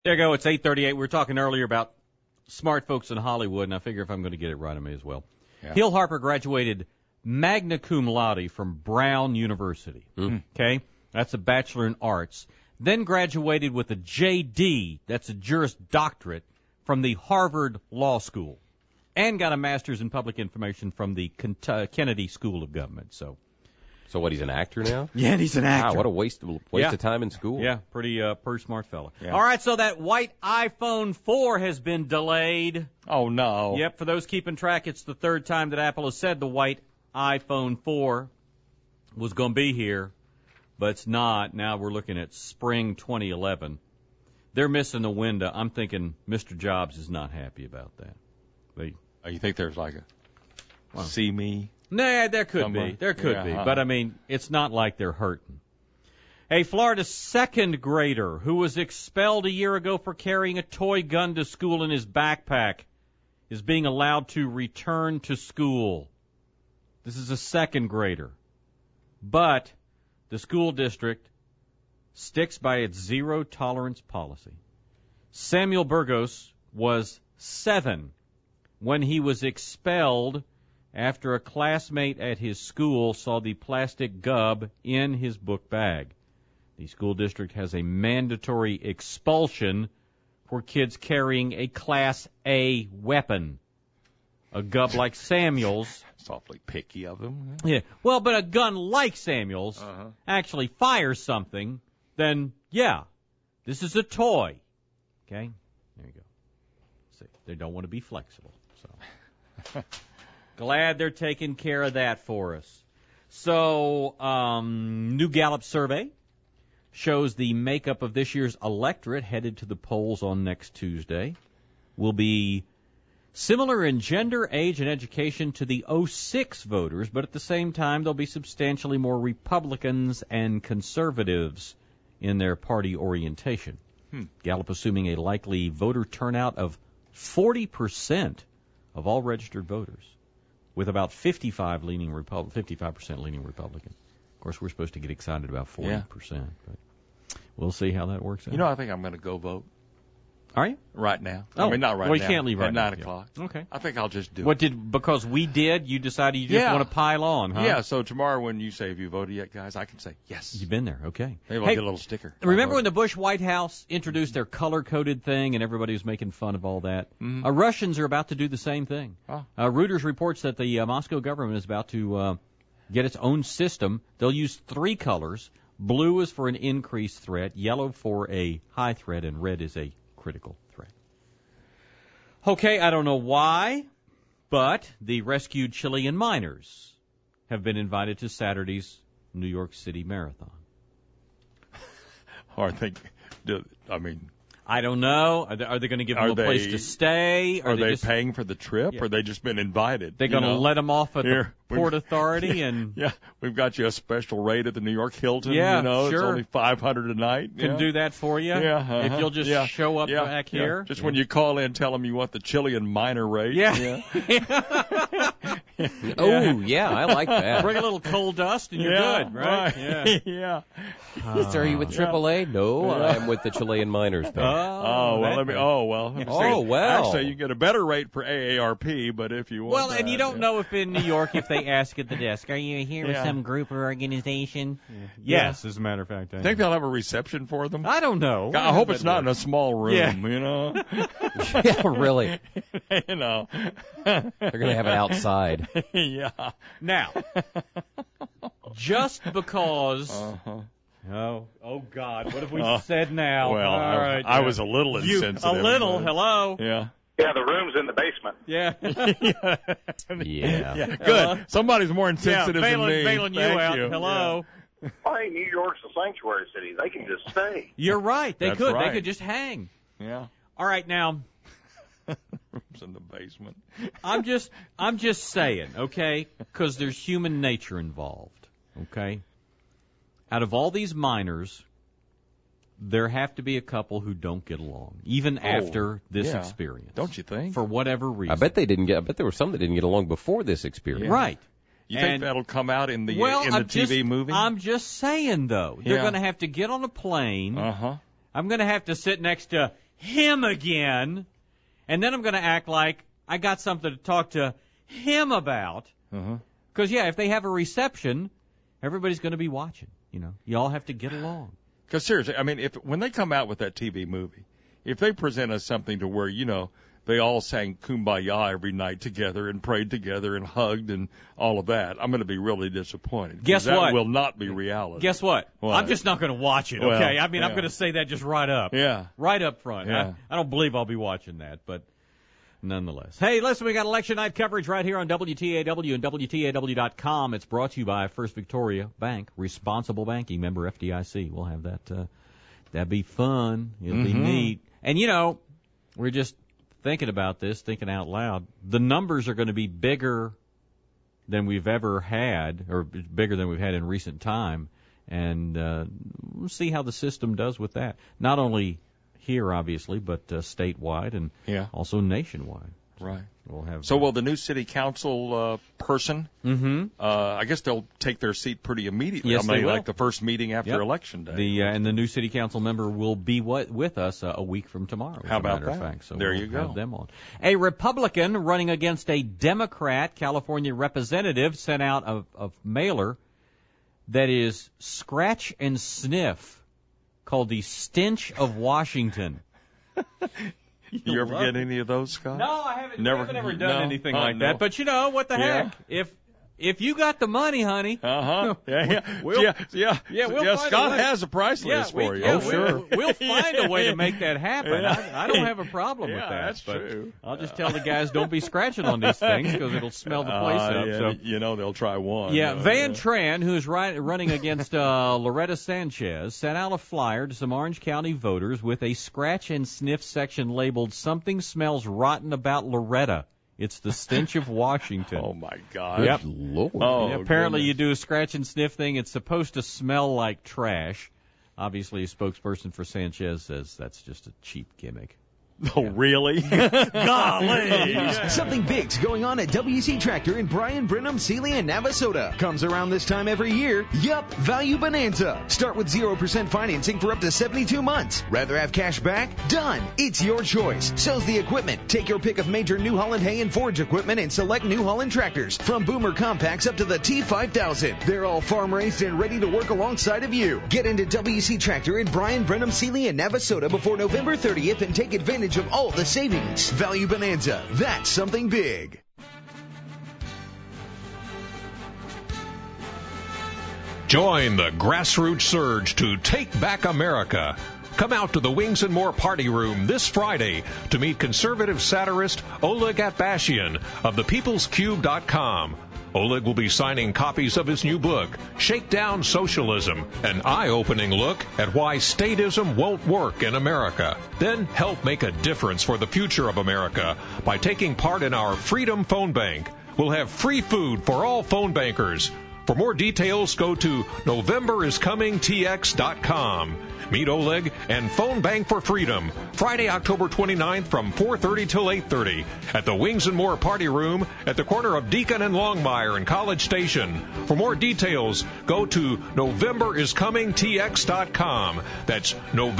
There you go. It's 8:38. We were talking earlier about smart folks in Hollywood, and I figure if I'm going to get it right, I may as well. Yeah. Hill Harper graduated magna cum laude from Brown University. Okay? That's a Bachelor in Arts. Then graduated with a J.D., that's a Juris Doctorate, from the Harvard Law School. And got a Master's in Public Information from the Kennedy School of Government. So what, he's an actor now? yeah, he's an actor. Wow, what a waste of time in school. Yeah, pretty smart fella. Yeah. All right, so that white iPhone 4 has been delayed. Oh, no. Yep, for those keeping track, it's the third time that Apple has said the white iPhone 4 was going to be here, but it's not. Now we're looking at spring 2011. They're missing the window. I'm thinking Mr. Jobs is not happy about that. You think there's like a see me? Nah, there could Somewhere. be. There could be. Yeah, But, I mean, it's not like they're hurting. A Florida second grader who was expelled a year ago for carrying a toy gun to school in his backpack is being allowed to return to school. This is a second grader. But the school district sticks by its zero-tolerance policy. Samuel Burgos was 7 when he was expelled after a classmate at his school saw the plastic gub in his book bag. The school district has a mandatory expulsion for kids carrying a Class A weapon. A gub like Samuel's. It's awfully picky of them. Yeah. Well, but a gun like Samuel's actually fires something, then, yeah, this is a toy. Okay? There you go. See, they don't want to be flexible. So, glad they're taking care of that for us. So, new Gallup survey shows the makeup of this year's electorate headed to the polls on next Tuesday will be similar in gender, age, and education to the '06 voters, but at the same time, there'll be substantially more Republicans and conservatives in their party orientation. Gallup assuming a likely voter turnout of 40% of all registered voters, with about 55% leaning Republican. Of course, we're supposed to get excited about 40%, but we'll see how that works out. You know, I think I'm going to go vote. Are you? Right now. Oh, I mean, not right well, now. you can't leave right at now. 9 o'clock. Yeah. Okay. I think I'll just do What it. because we did, you decided you just want to pile on, huh? Yeah, so tomorrow when you say, have you voted yet, guys, I can say, yes. You've been there, okay. Maybe I'll get a little sticker. Remember when the Bush White House introduced their color-coded thing and everybody was making fun of all that? Russians are about to do the same thing. Oh. Reuters reports that the Moscow government is about to get its own system. They'll use 3 colors. Blue is for an increased threat, yellow for a high threat, and red is a critical threat. Okay, I don't know why, but the rescued Chilean miners have been invited to Saturday's New York City Marathon. Or I mean, I don't know. Are they going to give them a place to stay? Are they paying for the trip, or they just been invited? They're going to let them off at the Port Authority? And yeah, we've got you a special rate at the New York Hilton. Yeah, you know, sure. It's only $500 a night. Can do that for you. Yeah, if you'll just show up back here. Just when you call in, tell them you want the Chilean miner rate. Yeah. Oh, yeah, I like that. Bring a little coal dust and you're good, right? Yeah. Are you with AAA? No, I'm with the Chilean miners. Actually, you get a better rate for AARP, but if you want Well, and you don't know if in New York, if they ask at the desk, are you here with some group or organization? Yes, as a matter of fact. Think they'll have a reception for them? I don't know. I hope it's not in a small room, you know? Yeah, really. You know. They're going to have it outside. Yeah. Now, just because... Oh, God, what have we said now? Well, all right, I was a little insensitive. A little, hello. Yeah. Yeah, the room's in the basement. Yeah. Yeah. Good. Somebody's more insensitive than me. Bailing you Thank out. you. Hello. Yeah. Hey, New York's a sanctuary city. They can just stay. You're right. They That's could. right. They could just hang. Yeah. All right, now... Room's in the basement. I'm just saying, okay? Because there's human nature involved, okay? Out of all these miners, there have to be a couple who don't get along, even after this experience. Don't you think? For whatever reason. I bet there were some that didn't get along before this experience. Yeah. Right. You think that'll come out in the TV movie? I'm just saying, though. They're going to have to get on a plane. Uh-huh. I'm going to have to sit next to him again, and then I'm going to act like I got something to talk to him about. Because, if they have a reception, everybody's going to be watching. You all have to get along. Because seriously, I mean, when they come out with that TV movie, if they present us something to where, they all sang Kumbaya every night together and prayed together and hugged and all of that, I'm going to be really disappointed. Guess what? That will not be reality. Guess what? I'm just not going to watch it, okay? Well, I'm going to say that just right up. Yeah. Right up front. Yeah. I don't believe I'll be watching that, but nonetheless. Hey, listen, we got election night coverage right here on WTAW and WTAW.com. It's brought to you by First Victoria Bank, responsible banking, member FDIC. We'll have that. That'd be fun. It'll be neat. And, we're just thinking about this, thinking out loud. The numbers are going to be bigger than we've ever had, or bigger than we've had in recent time. And we'll see how the system does with that. Not only here, obviously, but statewide and also nationwide. Right. We'll have. So will the new city council person? I guess they'll take their seat pretty immediately. Yes, they will. Like the first meeting after Election Day. And the new city council member will be with us a week from tomorrow. How about as a matter of fact. So there we'll you go. Have them on. A Republican running against a Democrat California representative sent out a mailer that is scratch and sniff, called the Stench of Washington. You ever get any of those, Scott? No, I haven't. Never, I haven't ever done anything like no. that. But what the heck? If you got the money, honey. We'll find Scott a way. has a price list for you. Sure. We'll find a way to make that happen. I don't have a problem with that. That's but true. I'll just tell the guys don't be scratching on these things because it'll smell the place up. So. They'll try one. Van Tran, who is running against Loretta Sanchez, sent out a flyer to some Orange County voters with a scratch and sniff section labeled "Something Smells Rotten About Loretta." It's the stench of Washington. Oh, my God. Yep. Lord. Apparently goodness. you do a scratch and sniff thing. It's supposed to smell like trash. Obviously, a spokesperson for Sanchez says that's just a cheap gimmick. Oh, really? Golly! Something big's going on at WC Tractor in Bryan, Brenham, Sealy, and Navasota. Comes around this time every year. Yup, Value Bonanza. Start with 0% financing for up to 72 months. Rather have cash back? Done. It's your choice. Sells the equipment. Take your pick of major New Holland hay and forage equipment and select New Holland tractors. From Boomer Compacts up to the T5000. They're all farm raised and ready to work alongside of you. Get into WC Tractor in Bryan, Brenham, Sealy, and Navasota before November 30th and take advantage of all the savings. Value Bonanza. That's something big. Join the grassroots surge to take back America. Come out to the Wings and More Party Room this Friday to meet conservative satirist Oleg Atbashian of thepeoplescube.com. Oleg will be signing copies of his new book, Shakedown Socialism, an eye-opening look at why statism won't work in America. Then help make a difference for the future of America by taking part in our Freedom Phone Bank. We'll have free food for all phone bankers. For more details, go to NovemberIsComingTX.com. Meet Oleg and Phone Bank for Freedom, Friday, October 29th from 4:30 till 8:30 at the Wings and More Party Room at the corner of Deacon and Longmire in College Station. For more details, go to NovemberIsComingTX.com. That's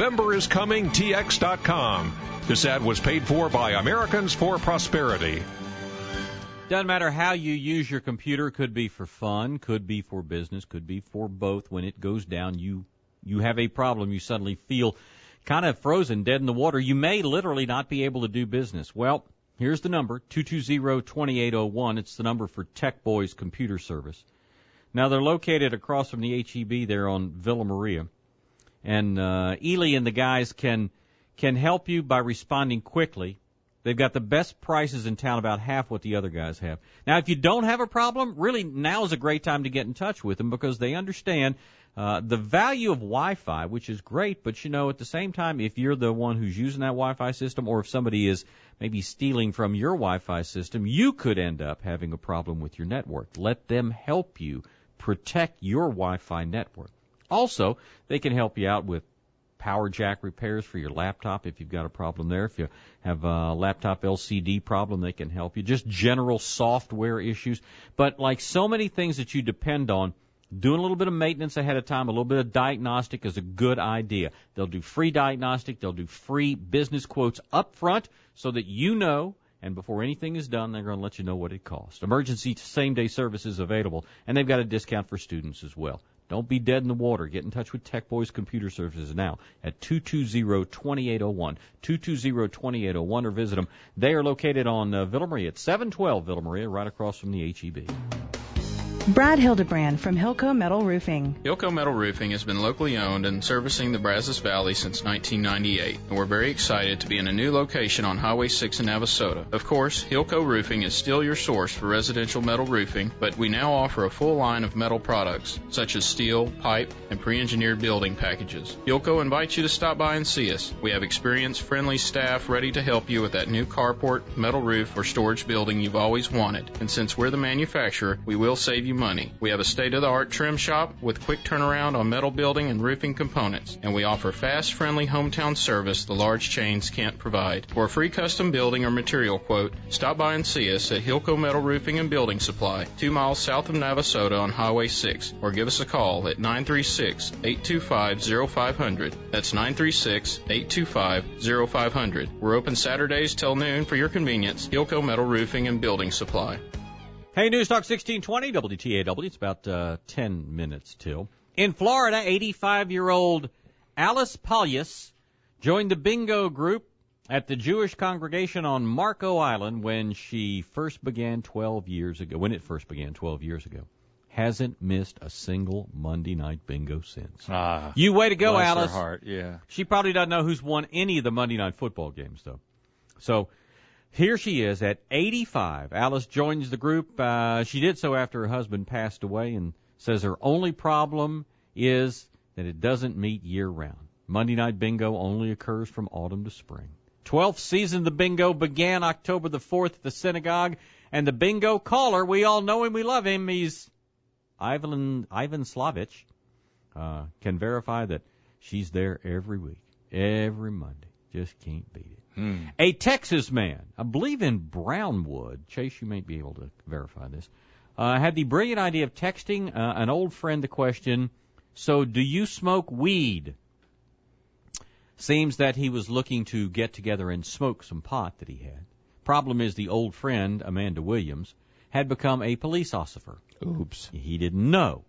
NovemberIsComingTX.com. This ad was paid for by Americans for Prosperity. Doesn't matter how you use your computer. Could be for fun, could be for business, could be for both. When it goes down, you have a problem. You suddenly feel kind of frozen, dead in the water. You may literally not be able to do business. Well, here's the number, 220-2801. It's the number for Tech Boys Computer Service. Now, they're located across from the H-E-B there on Villa Maria. And Ely and the guys can help you by responding quickly. They've got the best prices in town, about half what the other guys have. Now, if you don't have a problem, really now is a great time to get in touch with them because they understand the value of Wi-Fi, which is great, but, at the same time, if you're the one who's using that Wi-Fi system or if somebody is maybe stealing from your Wi-Fi system, you could end up having a problem with your network. Let them help you protect your Wi-Fi network. Also, they can help you out with power jack repairs for your laptop if you've got a problem there. If you have a laptop LCD problem, they can help you. Just general software issues. But like so many things that you depend on, Doing a little bit of maintenance ahead of time, a little bit of diagnostic is a good idea. They'll do free diagnostic. They'll do free business quotes up front so that you know, and before anything is done, they're going to let you know what it costs. Emergency same-day service is available, and they've got a discount for students as well. Don't be dead in the water. Get in touch with Tech Boys Computer Services now at 220-2801, 220-2801, or visit them. They are located on Villa Maria at 712 Villa Maria, right across from the H-E-B. Brad Hildebrand from Hilco Metal Roofing. Hilco Metal Roofing has been locally owned and servicing the Brazos Valley since 1998, and we're very excited to be in a new location on Highway 6 in Navasota. Of course, Hilco Roofing is still your source for residential metal roofing, but we now offer a full line of metal products, such as steel, pipe, and pre-engineered building packages. Hilco invites you to stop by and see us. We have experienced, friendly staff ready to help you with that new carport, metal roof, or storage building you've always wanted. And since we're the manufacturer, we will save you money. We have a state-of-the-art trim shop with quick turnaround on metal building and roofing components, and we offer fast, friendly hometown service the large chains can't provide. For a free custom building or material quote, stop by and see us at Hilco Metal Roofing and Building Supply, 2 miles south of Navasota on Highway 6, or give us a call at 936-825-0500. That's 936-825-0500. We're open Saturdays till noon for your convenience. Hilco Metal Roofing and Building Supply. Hey, News Talk 1620, WTAW. It's about 10 minutes till. In Florida, 85-year-old Alice Paulus joined the bingo group at the Jewish congregation on Marco Island when it first began 12 years ago. Hasn't missed a single Monday night bingo since. You way to go, bless Alice. Her heart, yeah. She probably doesn't know who's won any of the Monday night football games, though. So here she is at 85. Alice joins the group. She did so after her husband passed away and says her only problem is that it doesn't meet year-round. Monday night bingo only occurs from autumn to spring. 12th season of the bingo began October the 4th at the synagogue, and the bingo caller, we all know him, we love him, he's Ivan Slavich, can verify that she's there every week, every Monday. Just can't beat it. A Texas man, I believe in Brownwood, Chase, you may be able to verify this, had the brilliant idea of texting an old friend the question, so do you smoke weed? Seems that he was looking to get together and smoke some pot that he had. Problem is the old friend, Amanda Williams, had become a police officer. Oops. He didn't know.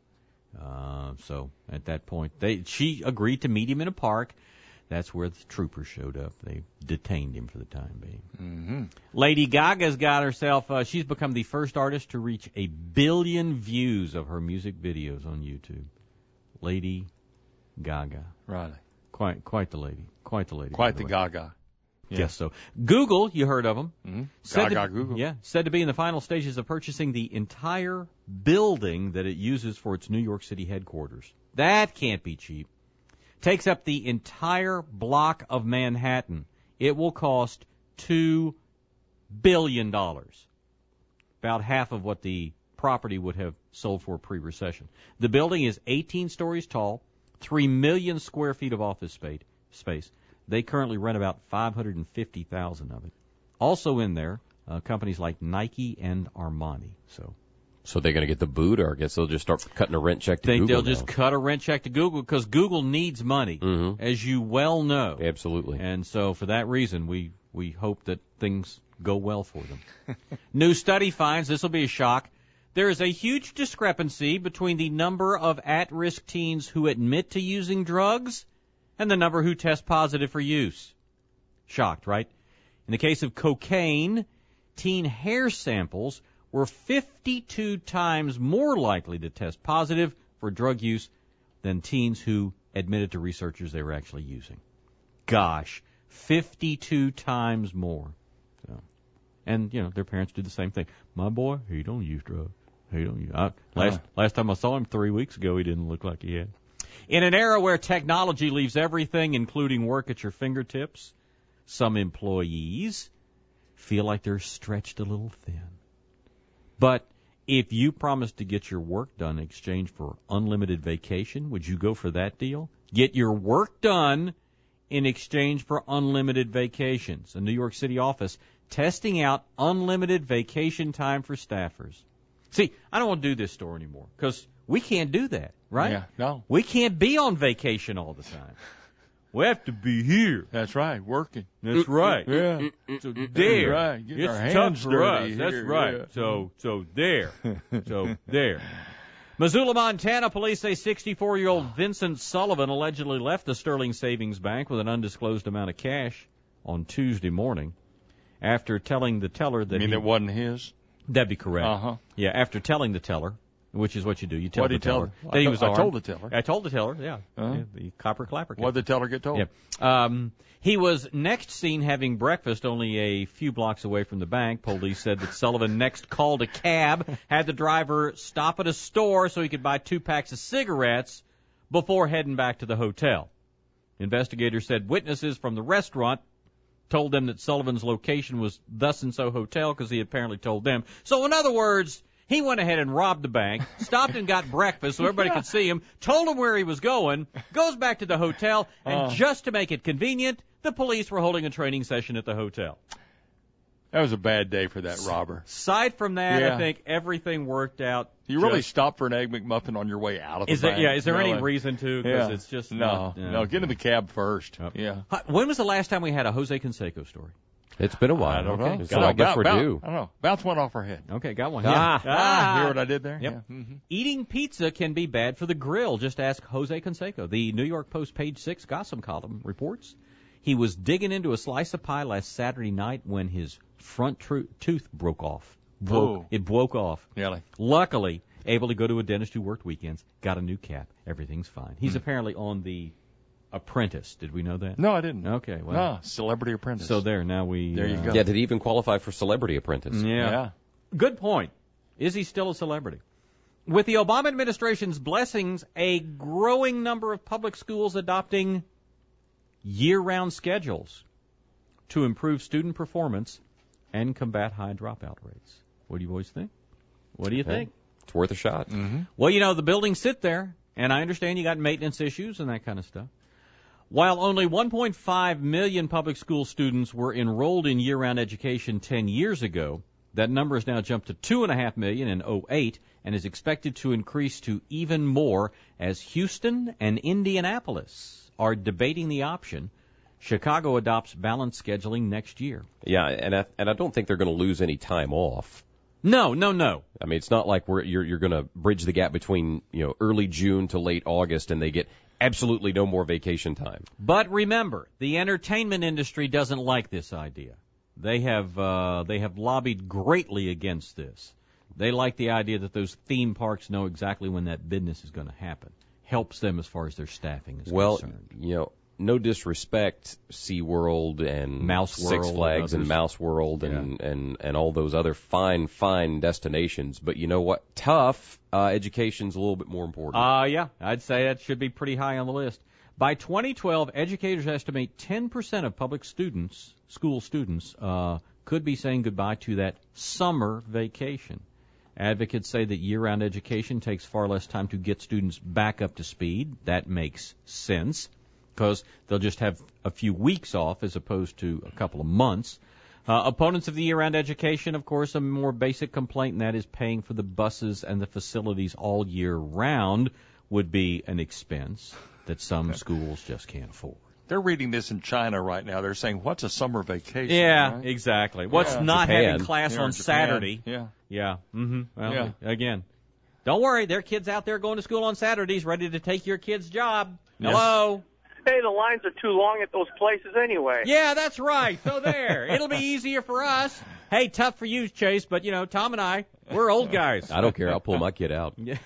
So at that point, she agreed to meet him in a park. That's where the troopers showed up. They detained him for the time being. Mm-hmm. Lady Gaga's got herself, she's become the first artist to reach 1 billion views of her music videos on YouTube. Lady Gaga. Right. Quite the lady. Quite the lady. Quite the Gaga. Yeah. Yes, so. Google, you heard of them. Mm-hmm. Google. Yeah, said to be in the final stages of purchasing the entire building that it uses for its New York City headquarters. That can't be cheap. Takes up the entire block of Manhattan. It will cost $2 billion. About half of what the property would have sold for pre-recession. The building is 18 stories tall, 3 million square feet of office space. They currently rent about 550,000 of it. Also in there, companies like Nike and Armani. So they're going to get the boot, or I guess they'll just start cutting a rent check to Google. They'll just cut a rent check to Google because Google needs money, as you well know. Absolutely. And so for that reason, we hope that things go well for them. New study finds, this will be a shock, there is a huge discrepancy between the number of at-risk teens who admit to using drugs and the number who test positive for use. Shocked, right? In the case of cocaine, teen hair samples were 52 times more likely to test positive for drug use than teens who admitted to researchers they were actually using. Gosh, 52 times more. So, and, their parents do the same thing. My boy, he don't use drugs. He don't use. Last time I saw him 3 weeks ago, he didn't look like he had. In an era where technology leaves everything, including work, at your fingertips, some employees feel like they're stretched a little thin. But if you promise to get your work done in exchange for unlimited vacation, would you go for that deal? Get your work done in exchange for unlimited vacations. A New York City office testing out unlimited vacation time for staffers. See, I don't want to do this story anymore because We can't do that, right? Yeah, no. We can't be on vacation all the time. We have to be here. That's right, working. That's right. Yeah. So there. Right. Getting our It's tough hands for us. dirty That's here, right. yeah. So there. So there. Missoula, Montana, police say 64-year-old Vincent Sullivan allegedly left the Sterling Savings Bank with an undisclosed amount of cash on Tuesday morning after telling the teller that it wasn't his? That'd be correct. Uh-huh. Yeah, after telling the teller, which is what you do. You tell What'd the he tell teller her? that he was armed. I told the teller. I told the teller, yeah. Uh-huh. Yeah, the copper clapper. What'd the teller get told? Yeah. He was next seen having breakfast only a few blocks away from the bank. Police said that Sullivan next called a cab, had the driver stop at a store so he could buy 2 packs of cigarettes before heading back to the hotel. Investigators said witnesses from the restaurant told them that Sullivan's location was thus-and-so hotel because he apparently told them. So in other words, he went ahead and robbed the bank, stopped and got breakfast so everybody could see him, told him where he was going, goes back to the hotel, and just to make it convenient, the police were holding a training session at the hotel. That was a bad day for that robber. Aside from that, Yeah. I think everything worked out. You really stopped for an Egg McMuffin on your way out of the Is there, bank? yeah, is there any Really? reason to? Because Yeah. it's just No, not, get in the cab first. Yep. Yeah. When was the last time we had a Jose Canseco story? It's been a while. I don't know. So I guess we're due. I don't know. Bounce one off our head. Okay, got one. Ah. Yeah. Hear what I did there? Yep. Yeah. Mm-hmm. Eating pizza can be bad for the grill. Just ask Jose Canseco. The New York Post page 6 gossip column reports he was digging into a slice of pie last Saturday night when his front tooth broke off. It broke off. Yeah. Luckily, able to go to a dentist who worked weekends, got a new cap. Everything's fine. He's apparently on the Apprentice. Did we know that? No, I didn't. Okay. Well, No, Celebrity Apprentice. so there. Now we. There you go. Yeah, did he even qualify for Celebrity Apprentice? Yeah. Good point. Is he still a celebrity? With the Obama administration's blessings, a growing number of public schools adopting year-round schedules to improve student performance and combat high dropout rates. What do you boys think? What do you think? It's worth a shot. Mm-hmm. Well, the buildings sit there, and I understand you got maintenance issues and that kind of stuff. While only 1.5 million public school students were enrolled in year-round education 10 years ago, that number has now jumped to 2.5 million in 2008 and is expected to increase to even more as Houston and Indianapolis are debating the option. Chicago adopts balanced scheduling next year. Yeah, and I don't think they're going to lose any time off. No. I mean, it's not like you're going to bridge the gap between early June to late August, and they get absolutely no more vacation time. But remember, the entertainment industry doesn't like this idea. They have lobbied greatly against this. They like the idea that those theme parks know exactly when that business is going to happen. Helps them as far as their staffing is concerned. No disrespect, SeaWorld and Mouse World Six Flags and Mouse World and all those other fine destinations. But you know what? Tough education's a little bit more important. Yeah, I'd say that should be pretty high on the list. By 2012, educators estimate 10% of public students, school students, could be saying goodbye to that summer vacation. Advocates say that year-round education takes far less time to get students back up to speed. That makes sense, because they'll just have a few weeks off as opposed to a couple of months. Opponents of the year-round education, of course, a more basic complaint, and that is paying for the buses and the facilities all year round would be an expense that some schools just can't afford. They're reading this in China right now. They're saying, what's a summer vacation? Yeah, right? exactly. What's not Japan. having class on Japan. Saturday? Yeah. Yeah. Mm-hmm. Well, Yeah. Again, don't worry. There are kids out there going to school on Saturdays ready to take your kid's job. Yes. Hello? Hey, the lines are too long at those places anyway. Yeah, that's right. So there. It'll be easier for us. Hey, tough for you, Chase, but, Tom and I, we're old guys. I don't care. I'll pull my kid out. Yeah.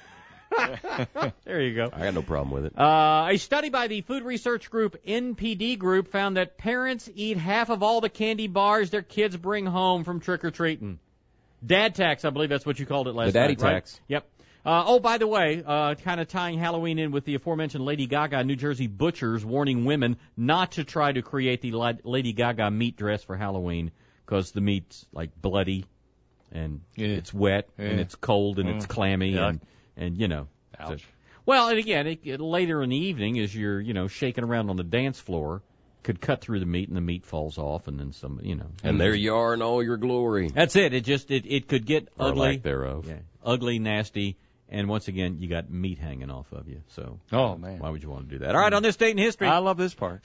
There you go. I got no problem with it. A study by the food research group NPD Group found that parents eat half of all the candy bars their kids bring home from trick-or-treating. Dad tax, I believe that's what you called it last The daddy night, right? tax. Yep. By the way, kind of tying Halloween in with the aforementioned Lady Gaga, New Jersey butchers warning women not to try to create the Lady Gaga meat dress for Halloween because the meat's like bloody and it's wet and it's cold and it's clammy and Ouch. Well, and again, later in the evening, as you're, shaking around on the dance floor, could cut through the meat and the meat falls off, and then some, And there you are in all your glory. That's it. It could get Or ugly. lack thereof. Yeah, ugly, nasty, And once again, you got meat hanging off of you. So, oh man, why would you want to do that? All right, on this date in history, I love this part.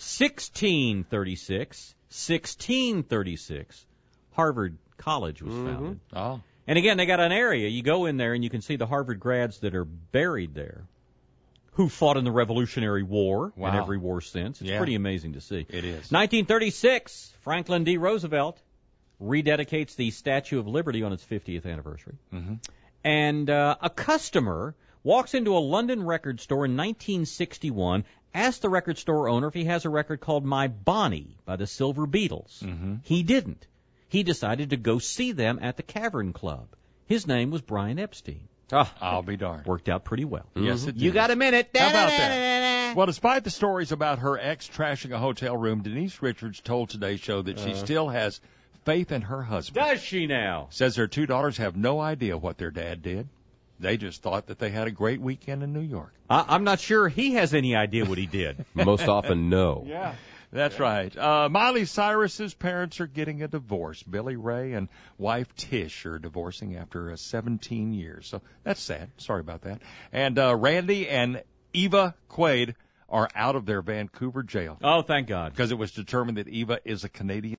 1636, Harvard College was founded. Oh. And again, they got an area. You go in there and you can see the Harvard grads that are buried there, who fought in the Revolutionary War and every war since. It's pretty amazing to see. It is. 1936, Franklin D. Roosevelt rededicates the Statue of Liberty on its 50th anniversary. Mm-hmm. And a customer walks into a London record store in 1961, asks the record store owner if he has a record called My Bonnie by the Silver Beatles. Mm-hmm. He didn't. He decided to go see them at the Cavern Club. His name was Brian Epstein. I'll be darned. Worked out pretty well. Yes, it did. You got a minute. How about that? Well, despite the stories about her ex trashing a hotel room, Denise Richards told Today's Show that she still has faith in her husband. Does she now? Says her two daughters have no idea what their dad did. They just thought that they had a great weekend in New York. I'm not sure he has any idea what he did. Most often, no. Yeah. That's right. Miley Cyrus's parents are getting a divorce. Billy Ray and wife Tish are divorcing after 17 years. So that's sad. Sorry about that. And Randy and Eva Quaid are out of their Vancouver jail. Oh, thank God. Because it was determined that Eva is a Canadian